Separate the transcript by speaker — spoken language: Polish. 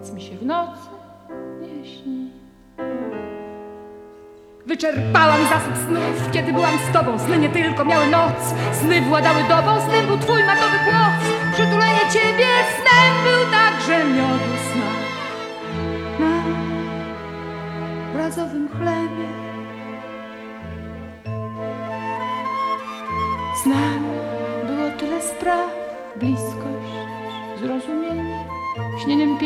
Speaker 1: nic mi się w nocy nie śni. Wyczerpałam zasób snów, kiedy byłam z tobą. Sny nie tylko miały noc, sny władały dobą. Snem był twój makowy głos, przytulenie ciebie. Snem był także miodu smak na bradzowym chlebie. Snem było tyle spraw, bliskość, zrozumienie, śnieniem